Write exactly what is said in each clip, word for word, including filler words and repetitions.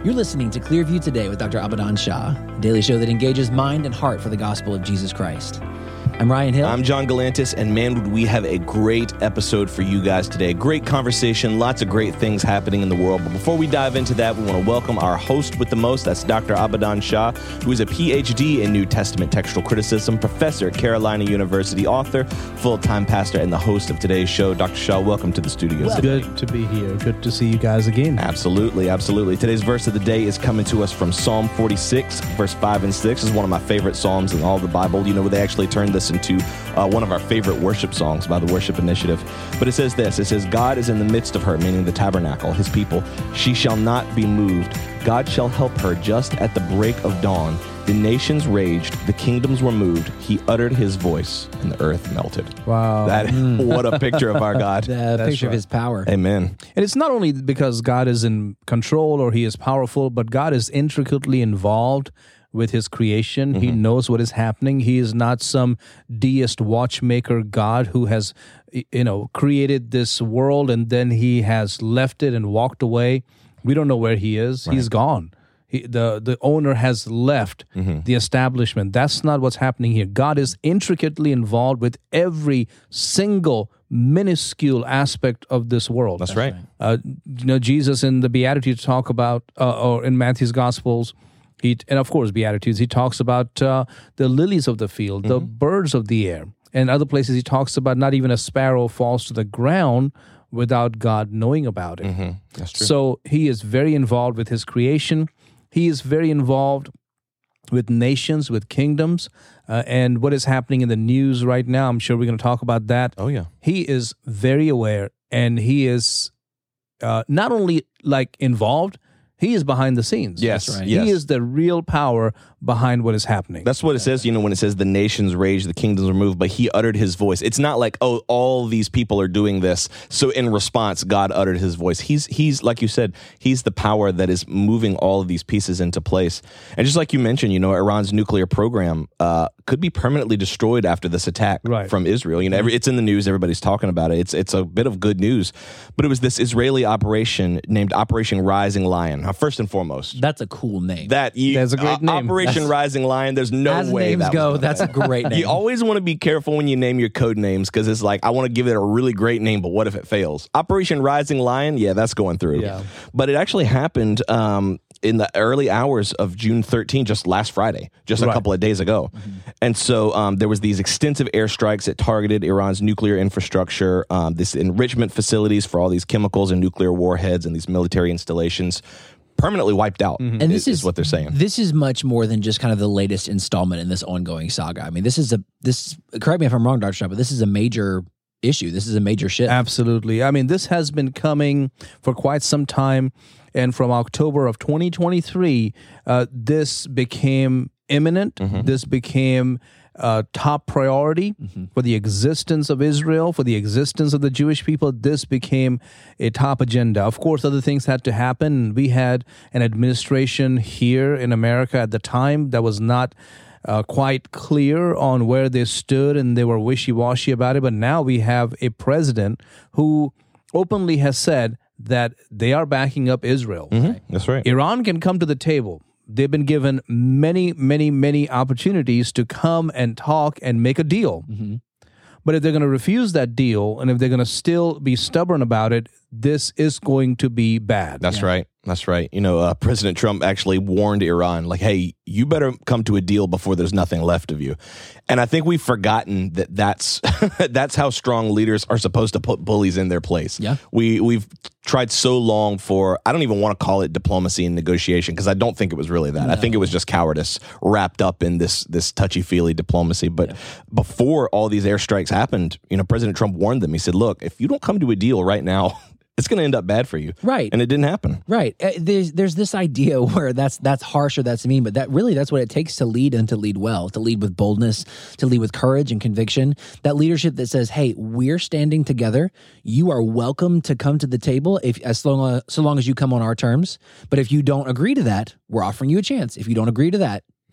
You're listening to Clearview Today with Doctor Abadan Shah, a daily show that engages mind and heart for the gospel of Jesus Christ. I'm Ryan Hill. I'm John Galantis, and man, would we have a great episode for you guys today. Great conversation, lots of great things happening in the world. But before we dive into that, we want to welcome our host with the most. That's Doctor Abadan Shah, who is a P H D in New Testament textual criticism, professor at Carolina University, author, full-time pastor, and the host of today's show. Doctor Shah, welcome to the studio. Well, good to be here. Good to see you guys again. Absolutely, absolutely. Today's verse of the day is coming to us from Psalm forty-six, verse five and six. This is one of my favorite psalms in all the Bible. You know, they actually turned this into uh, one of our favorite worship songs by the Worship Initiative. But it says this, it says, God is in the midst of her, meaning the tabernacle, his people. She shall not be moved. God shall help her just at the break of dawn. The nations raged, the kingdoms were moved. He uttered his voice, and the earth melted. Wow. That, Mm. What a picture of our God. The picture right. of his power. Amen. And it's not only because God is in control or he is powerful, but God is intricately involved with his creation. Mm-hmm. He knows what is happening. He is not some deist watchmaker God who has, you know, created this world and then he has left it and walked away. We don't know where he is. Right. He's gone. He, the, the owner has left mm-hmm. the establishment. That's not what's happening here. God is intricately involved with every single minuscule aspect of this world. That's right. Uh, you know, Jesus in the Beatitudes talk about, uh, or in Matthew's Gospels, he, and of course, Beatitudes, he talks about uh, the lilies of the field, mm-hmm. the birds of the air. And other places he talks about not even a sparrow falls to the ground without God knowing about it. Mm-hmm. That's true. So he is very involved with his creation. He is very involved with nations, with kingdoms, uh, and what is happening in the news right now. I'm sure we're going to talk about that. Oh, yeah. He is very aware, and he is uh, not only like involved, he is behind the scenes. Yes, That's right. yes. He is the real power behind what is happening. That's what it says, you know, when it says the nations raged, the kingdoms were moved, but he uttered his voice. It's not like, oh, all these people are doing this, so in response, God uttered his voice. He's, he's like you said, he's the power that is moving all of these pieces into place. And just like you mentioned, you know, Iran's nuclear program uh, could be permanently destroyed after this attack right. from Israel. You know, every, it's in the news, everybody's talking about it. It's, it's a bit of good news, but it was this Israeli operation named Operation Rising Lion. Now, first and foremost, That's a cool name. that you, That's a great uh, name. Operation That's- Rising Lion. There's no As way names that go, was that's a great name. You always want to be careful when you name your code names because it's like, I want to give it a really great name, but what if it fails? Operation Rising Lion, yeah, that's going through. Yeah. But it actually happened um, in the early hours of June thirteenth, just last Friday, just a Right. couple of days ago. Mm-hmm. And so um, there was these extensive airstrikes that targeted Iran's nuclear infrastructure, um, this enrichment facilities for all these chemicals and nuclear warheads and these military installations. Permanently wiped out, mm-hmm. And this is, is, is what they're saying. This is much more than just kind of the latest installment in this ongoing saga. I mean, this is a this. Correct me if I'm wrong, Doctor Shaw, but this is a major issue. This is a major shift. Absolutely. I mean, this has been coming for quite some time, and from October of twenty twenty-three, uh, this became imminent. Mm-hmm. This became uh, top priority mm-hmm. for the existence of Israel, for the existence of the Jewish people. This became a top agenda. Of course, other things had to happen. We had an administration here in America at the time that was not uh, quite clear on where they stood, and they were wishy-washy about it. But now we have a president who openly has said that they are backing up Israel. Mm-hmm. That's right. Iran can come to the table. They've been given many, many, many opportunities to come and talk and make a deal. Mm-hmm. But if they're going to refuse that deal, and if they're going to still be stubborn about it, this is going to be bad. That's yeah. right. That's right. You know, uh, President Trump actually warned Iran, like, hey, you better come to a deal before there's nothing left of you. And I think we've forgotten that that's that's how strong leaders are supposed to put bullies in their place. Yeah. We, we've tried so long for, I don't even want to call it diplomacy and negotiation, because I don't think it was really that. No. I think it was just cowardice wrapped up in this this touchy-feely diplomacy. But yeah. before all these airstrikes happened, you know, President Trump warned them. He said, look, if you don't come to a deal right now, it's going to end up bad for you. Right. And it didn't happen. Right. Uh, there's there's this idea where that's that's harsh or that's mean, but that really that's what it takes to lead and to lead well, to lead with boldness, to lead with courage and conviction. That leadership that says, hey, we're standing together. You are welcome to come to the table if as long as, so long as you come on our terms. But if you don't agree to that, we're offering you a chance. If you don't agree to that,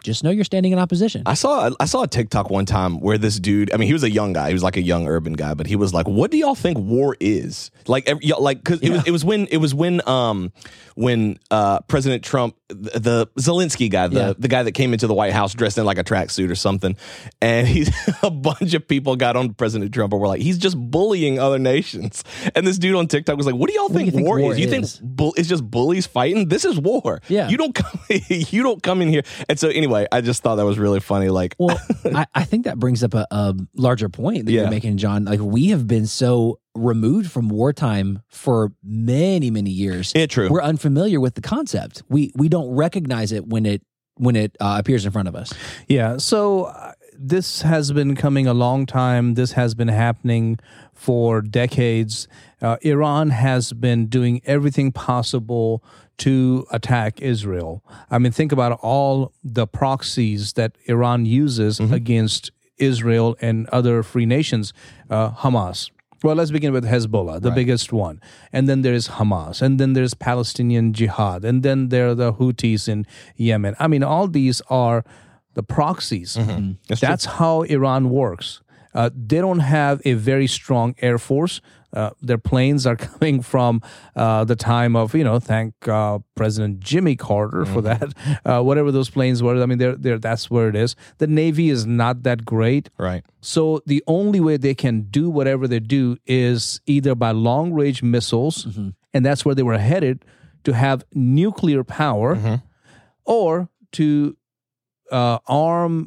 just know you're standing in opposition. I saw I saw a TikTok one time where this dude, I mean, he was a young guy. He was like a young urban guy, but he was like, "What do y'all think war is?" Like, every, like because yeah. it was it was when it was when um when uh President Trump, the, the Zelensky guy, the yeah. the guy that came into the White House dressed in like a tracksuit or something, and he's a bunch of people got on President Trump and were like, "He's just bullying other nations." And this dude on TikTok was like, "What do y'all think, do you think war, war is? You think bu- it's just bullies fighting? This is war. Yeah, you don't come you don't come in here." And so anyway, I just thought that was really funny. Like, well, I, I think that brings up a, a larger point that yeah. you're making, John. Like, we have been so removed from wartime for many, many years. Yeah, true. We're unfamiliar with the concept. We we don't recognize it when it when it uh, appears in front of us. Yeah. So uh, this has been coming a long time. This has been happening for decades. Uh, Iran has been doing everything possible to attack Israel. I mean, think about all the proxies that Iran uses mm-hmm. against Israel and other free nations. Uh, Hamas. Well, let's begin with Hezbollah, the right. biggest one. And then there's Hamas. And then there's Palestinian Jihad. And then there are the Houthis in Yemen. I mean, all these are the proxies. Mm-hmm. That's, That's how Iran works. Uh, they don't have a very strong air force. Uh, their planes are coming from uh, the time of, you know, thank uh, President Jimmy Carter mm-hmm. for that. Uh, whatever those planes were, I mean, they're, they're, that's where it is. The Navy is not that great. Right. So the only way they can do whatever they do is either by long-range missiles, mm-hmm. and that's where they were headed, to have nuclear power, mm-hmm. or to uh, arm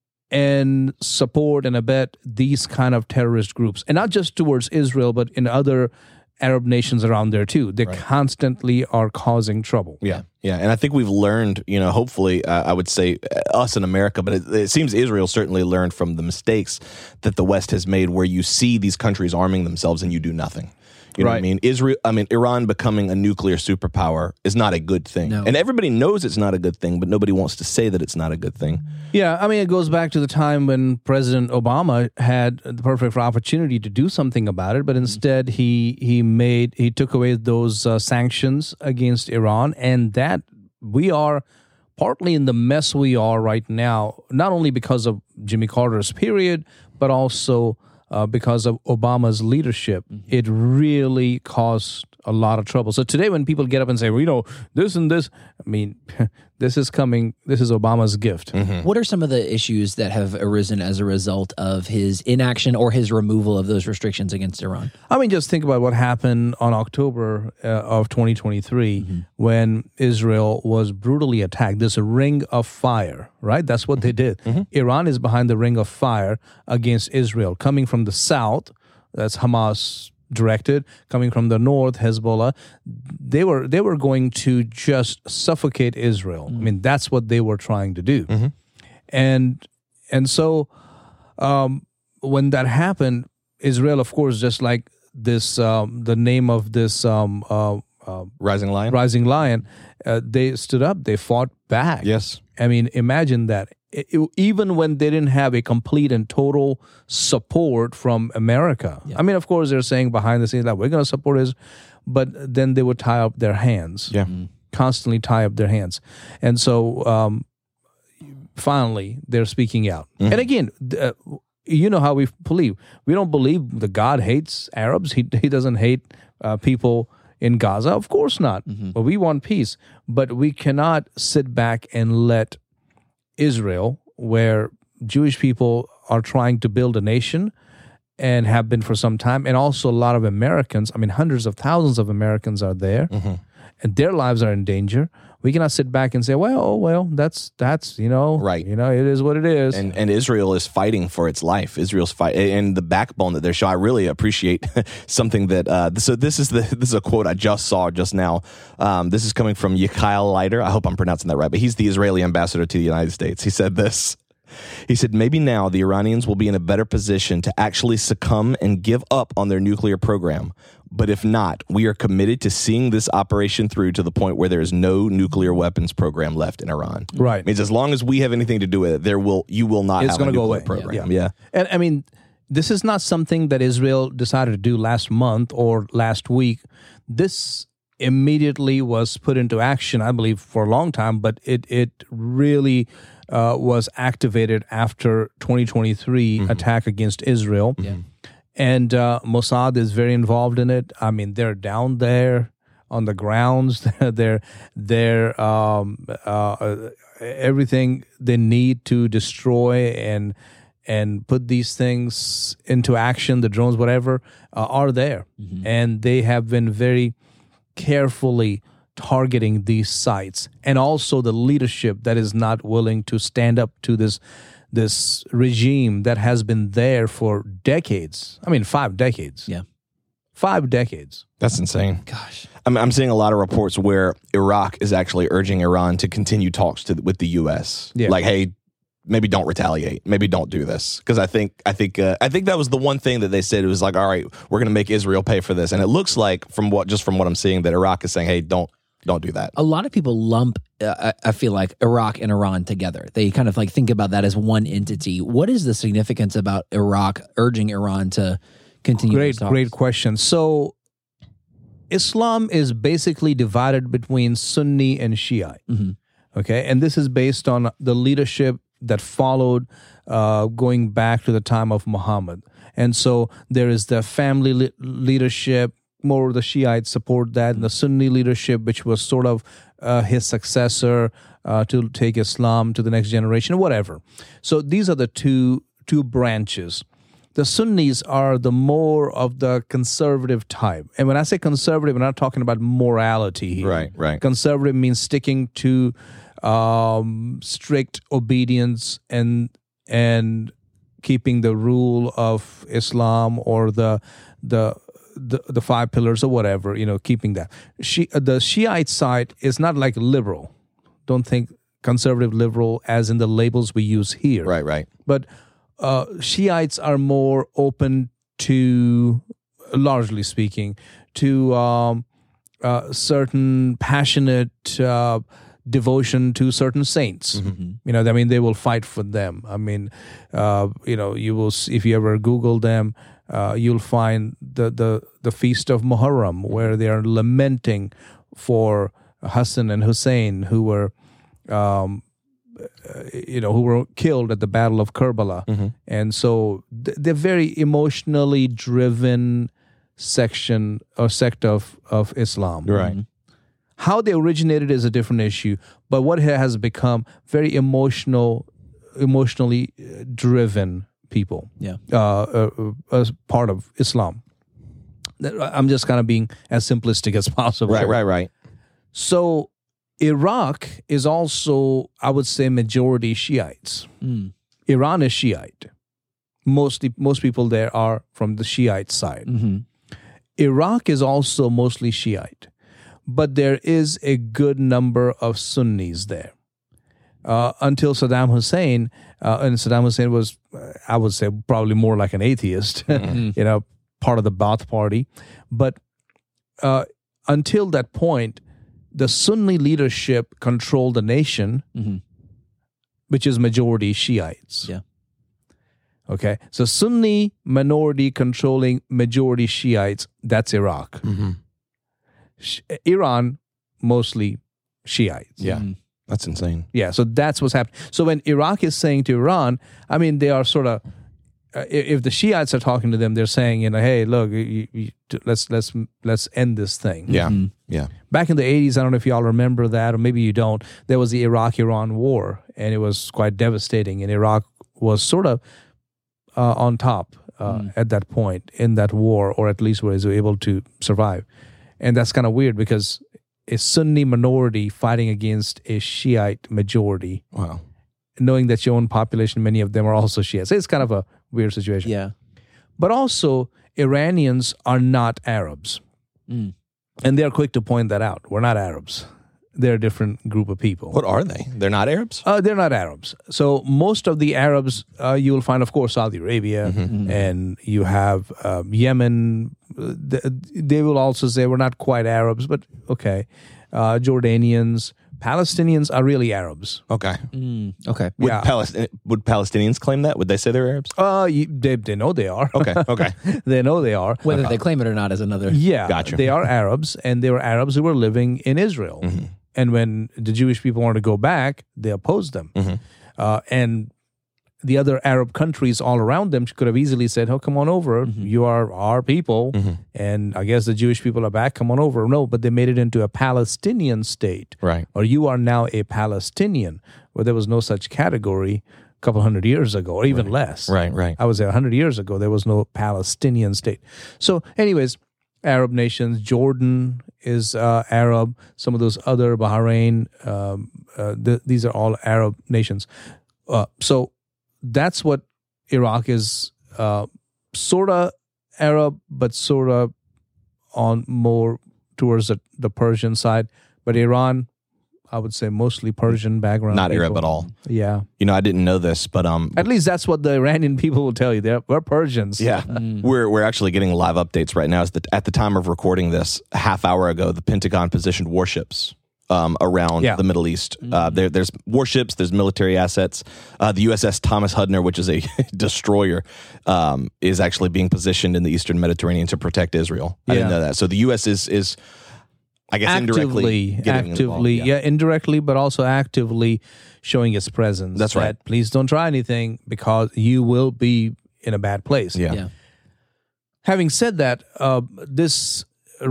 and support and abet these kind of terrorist groups. And not just towards Israel, but in other Arab nations around there too. They right. constantly are causing trouble. Yeah, yeah. And I think we've learned, you know, hopefully, uh, I would say uh, us in America, but it, it seems Israel certainly learned from the mistakes that the West has made, where you see these countries arming themselves and you do nothing. You know right. what I mean? Israel, I mean, Iran becoming a nuclear superpower is not a good thing. No. And everybody knows it's not a good thing, but nobody wants to say that it's not a good thing. Yeah, I mean, it goes back to the time when President Obama had the perfect opportunity to do something about it, but instead he he made he took away those uh, sanctions against Iran, and that we are partly in the mess we are right now, not only because of Jimmy Carter's period, but also Uh, because of Obama's leadership. Mm-hmm. It really caused a lot of trouble. So today when people get up and say, well, you know, this and this, I mean, this is coming, this is Obama's gift. Mm-hmm. What are some of the issues that have arisen as a result of his inaction or his removal of those restrictions against Iran? I mean, just think about what happened on October uh, of twenty twenty-three mm-hmm. when Israel was brutally attacked. This ring of fire, right? That's what mm-hmm. they did. Mm-hmm. Iran is behind the ring of fire against Israel, coming from the south, that's Hamas directed, coming from the north, Hezbollah. They were they were going to just suffocate Israel. Mm-hmm. I mean, that's what they were trying to do. Mm-hmm. And and so um, when that happened, Israel, of course, just like this, um, the name of this um, uh, uh, Rising Lion, Rising Lion, uh, they stood up, they fought back. Yes. I mean, imagine that. It, it, even when they didn't have a complete and total support from America. Yeah. I mean, of course, they're saying behind the scenes that we're going to support Israel, but then they would tie up their hands. Yeah. Mm-hmm. Constantly tie up their hands. And so um, finally, they're speaking out. Mm-hmm. And again, uh, you know how we believe. We don't believe that God hates Arabs. He, he doesn't hate uh, people in Gaza. Of course not. Mm-hmm. But we want peace. But we cannot sit back and let Israel, where Jewish people are trying to build a nation and have been for some time, and also a lot of Americans, I mean, hundreds of thousands of Americans are there, mm-hmm. and their lives are in danger. We cannot sit back and say, well, oh, well, that's, that's you know, right. you know, it is what it is. And, and Israel is fighting for its life. Israel's fight, and the backbone that they're showing. I really appreciate something that, uh, so this is the this is a quote I just saw just now. Um, this is coming from Yikael Leiter. I hope I'm pronouncing that right, but he's the Israeli ambassador to the United States. He said this. He said, maybe now the Iranians will be in a better position to actually succumb and give up on their nuclear program. But if not, we are committed to seeing this operation through to the point where there is no nuclear weapons program left in Iran. Right. It means as long as we have anything to do with it, there will you will not it's have a nuclear go away. program. Yeah. yeah. And I mean, this is not something that Israel decided to do last month or last week. This immediately was put into action, I believe, for a long time, but it, it really uh, was activated after twenty twenty-three Mm-hmm. attack against Israel. Yeah. And uh, Mossad is very involved in it. I mean, they're down there on the grounds. they're they're um, uh, everything they need to destroy and and put these things into action. The drones, whatever, uh, are there, Mm-hmm. and they have been very carefully targeting these sites, and also the leadership that is not willing to stand up to this this regime that has been there for decades. I mean, five decades. Yeah. Five decades. That's insane. Gosh. I'm, I'm seeing a lot of reports where Iraq is actually urging Iran to continue talks to, with the U S. Yeah. Like, hey, maybe don't retaliate. Maybe don't do this. Because I think I think uh, I think that was the one thing that they said. It was like, all right, we're going to make Israel pay for this. And it looks like, from what just from what I'm seeing, that Iraq is saying, hey, don't don't do that. A lot of people lump, uh, I I feel like, Iraq and Iran together. They kind of like think about that as one entity. What is the significance about Iraq urging Iran to continue? Great, those talks? great question. So, Islam is basically divided between Sunni and Shiite. Mhm. Okay, and this is based on the leadership that followed uh, going back to the time of Muhammad. And so there is the family le- leadership, more the Shiites support that, and the Sunni leadership, which was sort of uh, his successor uh, to take Islam to the next generation, whatever. So these are the two two branches. The Sunnis are the more of the conservative type. And when I say conservative, I'm not talking about morality here. Right, right. Conservative means sticking to um, strict obedience and and keeping the rule of Islam or the the the, the five pillars or whatever, you know, keeping that. She, the Shiite side is not like liberal. Don't think conservative liberal as in the labels we use here. Right, right. But uh, Shiites are more open to, largely speaking, to um, uh, certain passionate uh, devotion to certain saints. Mm-hmm. You know, I mean, they will fight for them. I mean, uh, you know, you will, if you ever Google them, uh, you'll find the, the, the Feast of Muharram, where they are lamenting for Hassan and Hussein, who were, um, you know, who were killed at the Battle of Karbala. Mm-hmm. And so th- they're very emotionally driven section or sect of, of Islam. Right. How they originated is a different issue, but what has become very emotional, emotionally uh, driven people. Yeah. Uh, uh, as part of Islam. I'm just kind of being as simplistic as possible. Right, right, right. So Iraq is also, I would say, majority Shiites. Mm. Iran is Shiite. Mostly, most people there are from the Shiite side. Mm-hmm. Iraq is also mostly Shiite, but there is a good number of Sunnis there. Uh, until Saddam Hussein, uh, and Saddam Hussein was, uh, I would say, probably more like an atheist, Mm-hmm. you know, part of the Ba'ath Party. But uh, until that point, the Sunni leadership controlled the nation, Mm-hmm. which is majority Shiites. Yeah. Okay, so Sunni minority controlling majority Shiites, that's Iraq. Mm-hmm. Sh- Iran, mostly Shiites. Yeah, Mhm. that's insane. Yeah, so that's what's happening. So when Iraq is saying to Iran, I mean, they are sort of, uh, if the Shiites are talking to them, they're saying, you know, hey, look, you, you, let's let's let's end this thing. Yeah, Mhm. yeah. Back in the eighties, I don't know if y'all remember that, or maybe you don't. There was the Iraq-Iran war, and it was quite devastating. And Iraq was sort of uh, on top uh, Mm. at that point in that war, or at least was able to survive. And that's kind of weird because a Sunni minority fighting against a Shiite majority, Wow. knowing that your own population, many of them are also Shiites. It's kind of a weird situation. Yeah. But also, Iranians are not Arabs. Mm. And they're quick to point that out. We're not Arabs. They're a different group of people. What are they? They're not Arabs? Uh, they're not Arabs. So most of the Arabs, uh, you will find, of course, Saudi Arabia, Mm-hmm. and you have um, Yemen. Uh, th- They will also say we're not quite Arabs, but okay. Uh, Jordanians, Palestinians are really Arabs. Okay. Mm. Okay. Would, Yeah. Palest- would Palestinians claim that? Would they say they're Arabs? Uh, you, they, they know they are. Okay, okay. They know they are. Whether they claim it or not is another. Yeah, Gotcha. they are Arabs, and they were Arabs who were living in Israel. Mm-hmm. And when the Jewish people wanted to go back, they opposed them. Mm-hmm. uh, and the other Arab countries all around them could have easily said, "Oh, come on over. Mm-hmm. You are our people." Mm-hmm. And I guess the Jewish people are back. Come on over. No, but they made it into a Palestinian state. Right. Or you are now a Palestinian, where there was no such category a couple hundred years ago, or even right. less. Right, right. I would say a hundred years ago, there was no Palestinian state. So anyways, Arab nations, Jordan is uh, Arab. Some of those other, Bahrain, um, uh, th- these are all Arab nations. Uh, so that's what Iraq is, uh, sort of Arab, but sort of on more towards the, the Persian side. But Iran, I would say mostly Persian background. Not people. Arab at all. Yeah. You know, I didn't know this, but um, At least that's what the Iranian people will tell you. They're, we're Persians. yeah, mm. we're we're actually getting live updates right now. As the, at the time of recording this, a half hour ago, the Pentagon positioned warships um, around yeah. the Middle East. Mm. Uh, there, there's warships, there's military assets. Uh, the U S S Thomas Hudner, which is a destroyer, um, is actually being positioned in the Eastern Mediterranean to protect Israel. I yeah. didn't know that. So the U S is is. I guess actively, indirectly, actively, yeah. yeah, indirectly, but also actively showing its presence. That's right. That please don't try anything because you will be in a bad place. Yeah. yeah. Having said that, uh, this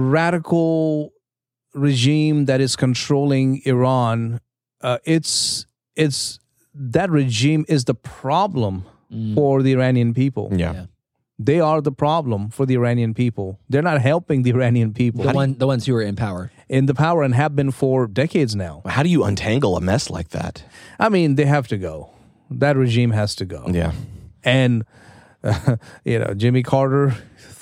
radical regime that is controlling Iran, uh, it's it's that regime is the problem mm. for the Iranian people. Yeah. yeah. They are the problem for the Iranian people. They're not helping the Iranian people. The, one, the ones who are in power. In the power and have been for decades now. How do you untangle a mess like that? I mean, they have to go. That regime has to go. Yeah. And, uh, you know, Jimmy Carter,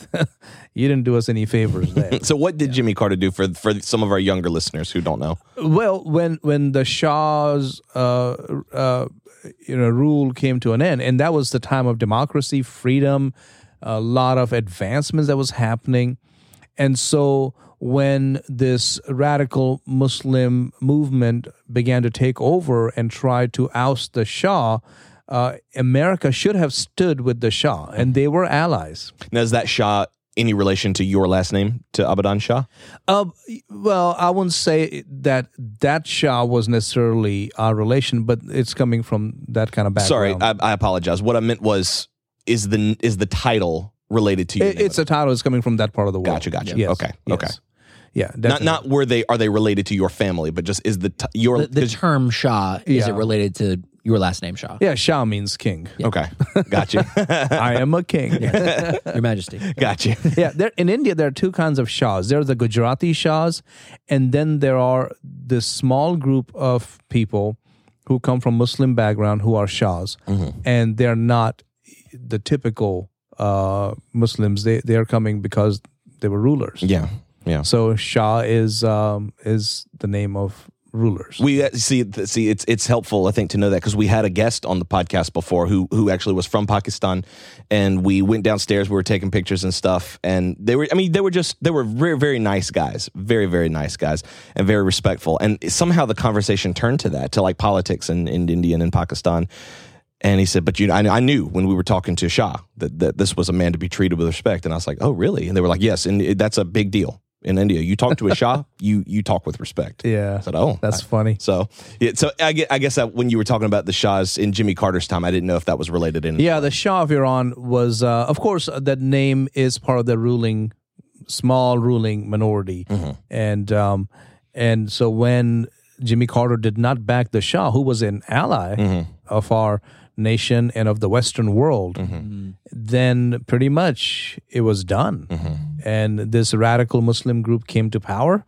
you didn't do us any favors there. So what did yeah. Jimmy Carter do for for some of our younger listeners who don't know? Well, when, when the Shah's uh, uh, you know, rule came to an end, and that was the time of democracy, freedom, a lot of advancements that was happening. And so when this radical Muslim movement began to take over and try to oust the Shah, uh, America should have stood with the Shah, and they were allies. Now, is that Shah any relation to your last name, to Abadan Shah? Uh, well, I wouldn't say that that Shah was necessarily our relation, but it's coming from that kind of background. Sorry, I, I apologize. What I meant was, is the is the title related to you? It, it's a title that's coming from that part of the world. Gotcha, gotcha. Yes, okay, yes. okay. Yeah, not not were they are they related to your family, but just is the t- your the, the term Shah is yeah. it related to your last name Shah? Yeah, Shah means king. Yeah. Okay, gotcha. I am a king. Yes. Your Majesty. Gotcha. Yeah, there, in India there are two kinds of Shahs. There are the Gujarati Shahs, and then there are this small group of people who come from Muslim background who are Shahs, mm-hmm. and they're not the typical uh, Muslims. They they are coming because they were rulers. Yeah, yeah. So Shah is um, is the name of rulers. We uh, see see it's it's helpful, I think, to know that, because we had a guest on the podcast before who who actually was from Pakistan, and we went downstairs. We were taking pictures and stuff, and they were I mean they were just they were very very nice guys, very very nice guys, and very respectful. And somehow the conversation turned to that, to like politics in, in India and in Pakistan. And he said, but you know, I, I knew when we were talking to Shah that, that this was a man to be treated with respect. And I was like, oh, really? And they were like, yes, and it, that's a big deal in India. You talk to a Shah, you you talk with respect. Yeah. I said, oh, that's I, funny. So, yeah, so I guess, I guess that when you were talking about the Shahs in Jimmy Carter's time, I didn't know if that was related in. Yeah, the Shah of Iran was, uh, of course, that name is part of the ruling, small ruling minority, mm-hmm. and um, and so when Jimmy Carter did not back the Shah, who was an ally mm-hmm. of our nation and of the Western world, mm-hmm. then pretty much it was done. Mm-hmm. And this radical Muslim group came to power,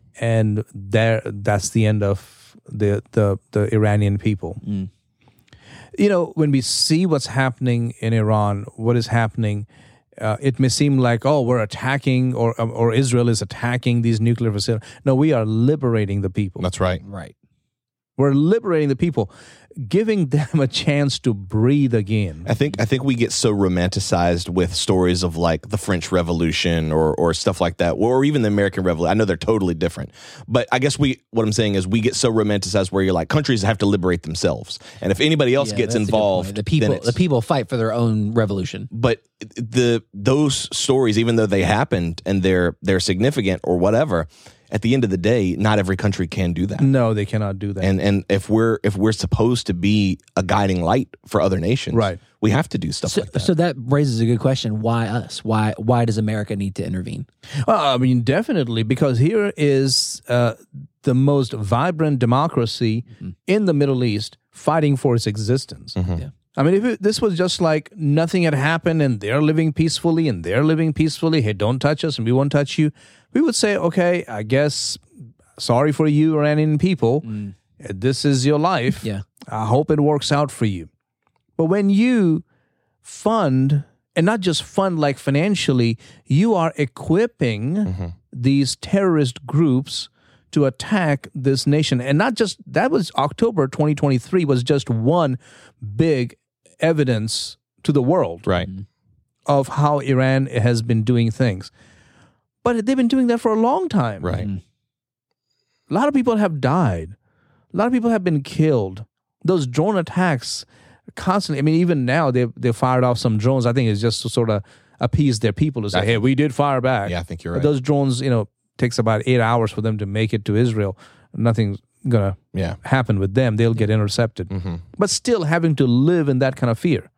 and there that's the end of the the, the Iranian people. Mm. You know, when we see what's happening in Iran, what is happening, uh, it may seem like, oh, we're attacking, or or Israel is attacking these nuclear facilities. No, we are liberating the people. That's right. Right. We're liberating the people, giving them a chance to breathe again. I think I think we get so romanticized with stories of like the French Revolution or or stuff like that, or even the American Revolution. I know they're totally different, but I guess we what I'm saying is we get so romanticized where you're like, countries have to liberate themselves, and if anybody else yeah, gets involved, the people the people fight for their own revolution. But the those stories, even though they happened and they're they're significant or whatever, at the end of the day, not every country can do that. No, they cannot do that. And and if we're if we're supposed to be a guiding light for other nations, Right. we have to do stuff So, like that. so that raises a good question. Why us? Why why does America need to intervene? Well, I mean, definitely, because here is uh, the most vibrant democracy Mm-hmm. in the Middle East fighting for its existence. Yeah. I mean, if it, this was just like nothing had happened and they're living peacefully and they're living peacefully, hey, don't touch us and we won't touch you, we would say, okay, I guess, sorry for you, Iranian people. This is your life. Yeah. I hope it works out for you. But when you fund, and not just fund like financially, you are equipping these terrorist groups to attack this nation. And not just, that was October twenty twenty-three was just one big evidence to the world right. of how Iran has been doing things. But they've been doing that for a long time. Right. A lot of people have died. A lot of people have been killed. Those drone attacks constantly, I mean, even now they they fired off some drones. I think it's just to sort of appease their people to say, hey, we did fire back. Yeah, I think you're But right. those drones, you know, takes about eight hours for them to make it to Israel. Nothing's going to Yeah. happen with them. They'll get intercepted. But still having to live in that kind of fear,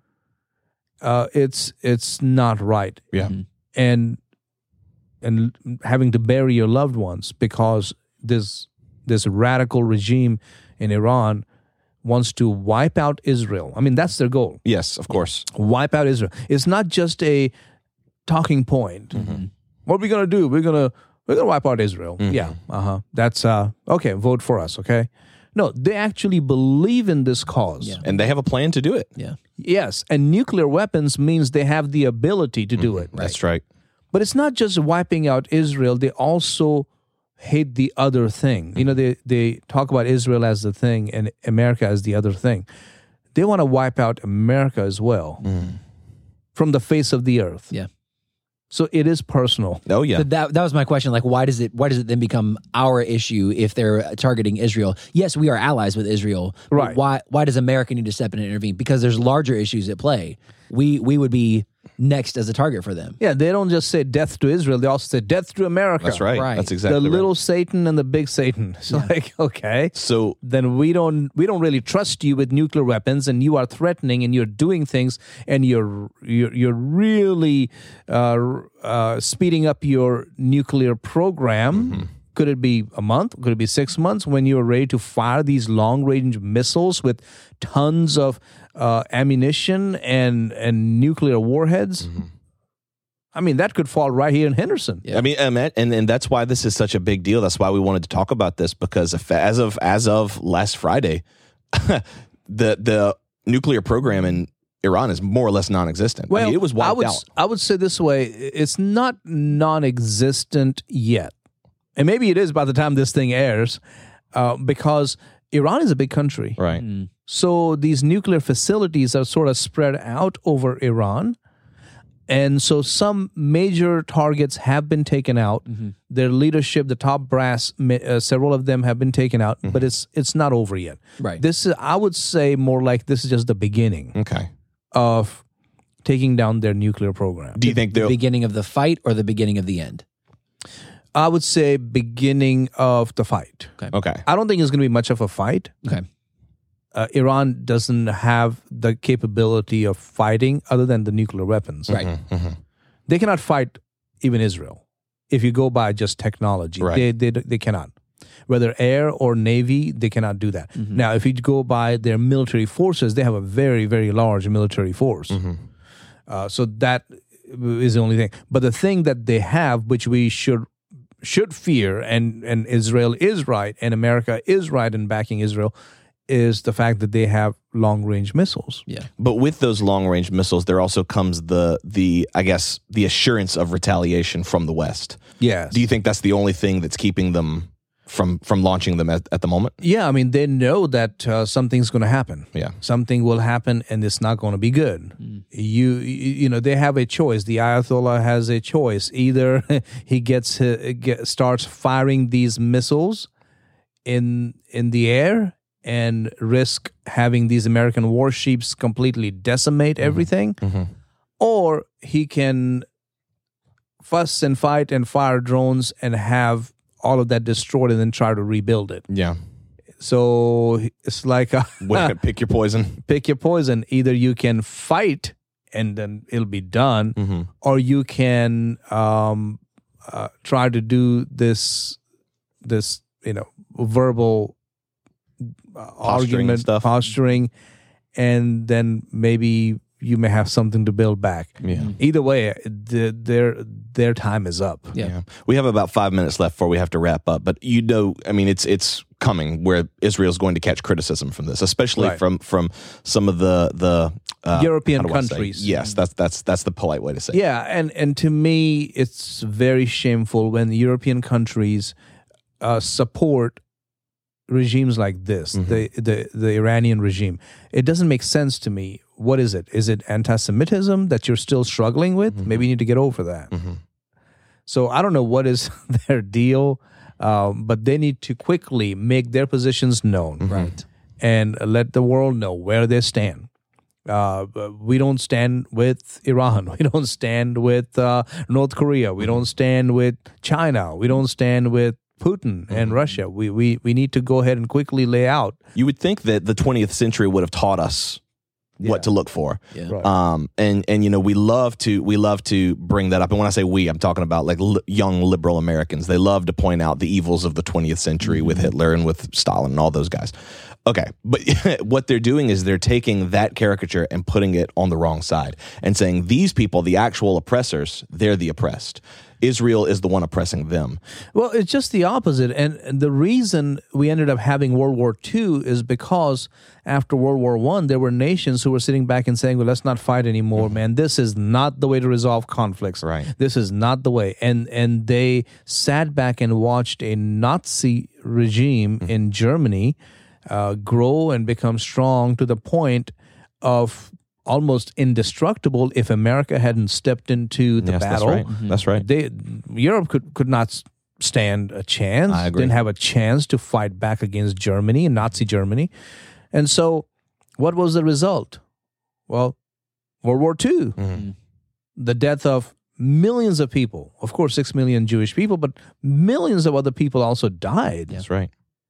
uh, it's it's not right. Yeah. And and having to bury your loved ones because this this radical regime in Iran wants to wipe out Israel. I mean, that's their goal. Yes, of course. Wipe out Israel. It's not just a talking point. What are we gonna do? We're gonna we're gonna wipe out Israel. Yeah. Uh-huh. That's uh okay, vote for us, okay? No, they actually believe in this cause. Yeah. And they have a plan to do it. Yeah. Yes, and nuclear weapons means they have the ability to do it. That's right. But it's not just wiping out Israel, they also hate the other thing. You know, they, they talk about Israel as the thing and America as the other thing. They want to wipe out America as well from the face of the earth. Yeah. So it is personal. Oh, yeah. So that that was my question. Like, why does it why does it then become our issue if they're targeting Israel? Yes, we are allies with Israel. but Right. Why why does America need to step in and intervene? Because there's larger issues at play. We we would be next as a target for them. Yeah, they don't just say death to Israel, they also say death to America. That's right. Right. That's exactly the right. little Satan and the big Satan. It's like, okay. So Then we don't we don't really trust you with nuclear weapons, and you are threatening, and you're doing things, and you're you're, you're really uh, uh, speeding up your nuclear program. Could it be a month? Could it be six months when you're ready to fire these long range missiles with tons of uh, ammunition and and nuclear warheads? I mean, that could fall right here in Henderson. I mean, um, and and that's why this is such a big deal. That's why we wanted to talk about this, because if, as of as of last Friday, the the nuclear program in Iran is more or less non-existent. I Well, mean, it was wiped I would, out. I would say this way: it's not non-existent yet, and maybe it is by the time this thing airs, uh, because Iran is a big country. Right. So these nuclear facilities are sort of spread out over Iran. And so some major targets have been taken out. Their leadership, the top brass, ma- uh, several of them have been taken out, but it's it's not over yet. Right. This is, I would say, more like this is just the beginning Okay. of taking down their nuclear program. Do you think The they'll? beginning of the fight or the beginning of the end? I would say beginning of the fight. Okay. I don't think it's going to be much of a fight. Okay. Uh, Iran doesn't have the capability of fighting other than the nuclear weapons. Right. They cannot fight even Israel if you go by just technology. Right. They, they they cannot. Whether air or navy, they cannot do that. Now, if you go by their military forces, they have a very, very large military force. Uh, so that is the only thing. But the thing that they have, which we should should fear, and, and Israel is right, and America is right in backing Israel, is the fact that they have long-range missiles. Yeah. But with those long-range missiles, there also comes the the I guess the assurance of retaliation from the West. Yes. Do you think that's the only thing that's keeping them from from launching them at, at the moment? Yeah, I mean, they know that uh, something's going to happen. Yeah. Something will happen, and it's not going to be good. You, you, you know, they have a choice. The Ayatollah has a choice. Either he gets, uh, get, starts firing these missiles in in the air and risk having these American warships completely decimate everything, or he can fuss and fight and fire drones and have all of that destroyed and then try to rebuild it. Yeah. So it's like a, Well, pick your poison. pick your poison. Either you can fight and then it'll be done, Mm-hmm. or you can um, uh, try to do this, this you know, verbal uh, argument, stuff. posturing, and then maybe you may have something to build back. Yeah. Either way, the, their their time is up. Yeah. Yeah. We have about five minutes left before we have to wrap up. But you know, I mean, it's it's coming where Israel's going to catch criticism from this, especially Right. from from some of the the uh, European how do I say? countries. Yes, that's that's that's the polite way to say it. Yeah, and, and to me, it's very shameful when European countries uh, support regimes like this, Mm-hmm. the, the the Iranian regime. It doesn't make sense to me. What is it? Is it anti-Semitism that you're still struggling with? Mm-hmm. Maybe you need to get over that. So I don't know what is their deal, um, but they need to quickly make their positions known, Right. and let the world know where they stand. Uh, we don't stand with Iran. We don't stand with uh, North Korea. We don't stand with China. We don't stand with Putin and Russia. We, we we need to go ahead and quickly lay out. You would think that the twentieth century would have taught us what Yeah. to look for. Yeah. Right. Um, and and you know we love to we love to bring that up. And when I say we, I'm talking about like li- young liberal Americans. They love to point out the evils of the twentieth century with Hitler and with Stalin and all those guys. Okay, but what they're doing is they're taking that caricature and putting it on the wrong side and saying these people, the actual oppressors, they're the oppressed. Israel is the one oppressing them. Well, it's just the opposite. And, and the reason we ended up having World War Two is because after World War One, there were nations who were sitting back and saying, well, let's not fight anymore, man. This is not the way to resolve conflicts. Right. This is not the way. And, and they sat back and watched a Nazi regime in Germany uh, grow and become strong to the point of almost indestructible if America hadn't stepped into the Yes, battle. that's right. That's right. They Europe could could not s- stand a chance. I agree. Didn't have a chance to fight back against Germany and Nazi Germany. And so what was the result? Well, World War Two. Mm-hmm. The death of millions of people. Of course, six million Jewish people, but millions of other people also died. That's right.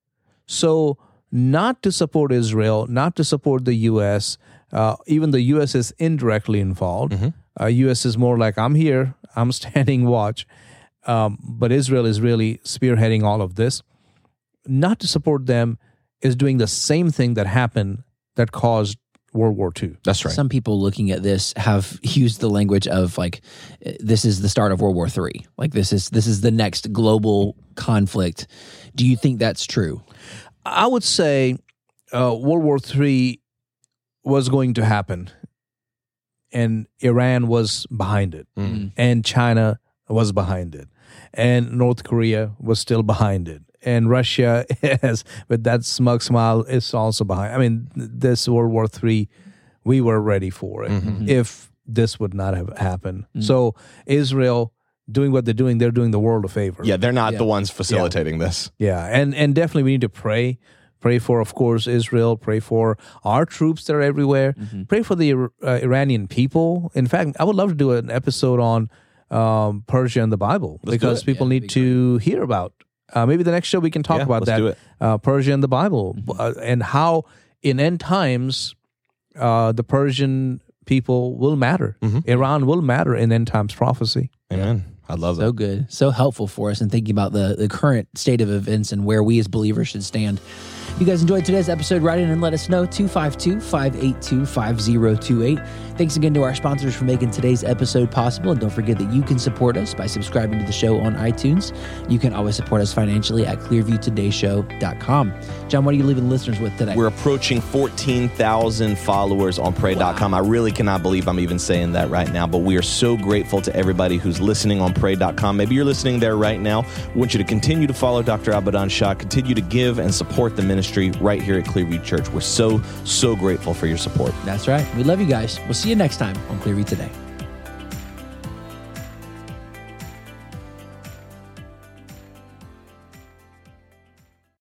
So not to support Israel, not to support the U S, uh, even the U S is indirectly involved. Uh, U S is more like, I'm here, I'm standing watch. Um, but Israel is really spearheading all of this. Not to support them is doing the same thing that happened that caused World War Two. That's right. Some people looking at this have used the language of like, eh, this is the start of World War Three. Like this is this is the next global conflict. Do you think that's true? I would say uh, World War Three was going to happen, and Iran was behind it, and China was behind it, and North Korea was still behind it, and Russia is, with that smug smile, is also behind. I mean, this World War Three, we were ready for it if this would not have happened. So Israel doing what they're doing, they're doing the world a favor. Yeah, they're not Yeah. the ones facilitating this. Yeah, and and definitely we need to pray. Pray for, of course, Israel. Pray for our troops that are everywhere. Pray for the uh, Iranian people. In fact, I would love to do an episode on um, Persia and the Bible do because it. people Yeah, need that'd to hear about. Uh, maybe the next show we can talk Yeah, about let's that. do it. Uh, Persia and the Bible uh, and how in end times uh, the Persian people will matter. Iran will matter in end times prophecy. Amen. I love So that. good. So helpful for us in thinking about the, the current state of events and where we as believers should stand. If you guys enjoyed today's episode, write in and let us know. two five two, five eight two, five zero two eight. Thanks again to our sponsors for making today's episode possible. And don't forget that you can support us by subscribing to the show on iTunes. You can always support us financially at clearview today show dot com. John, what are you leaving listeners with today? We're approaching fourteen thousand followers on pray dot com. I really cannot believe I'm even saying that right now, but we are so grateful to everybody who's listening on pray dot com. Maybe you're listening there right now. We want you to continue to follow Doctor Abadan Shah, continue to give and support the ministry right here at Clearview Church. We're so, so grateful for your support. That's right. We love you guys. We'll see you next time on Clearview Today.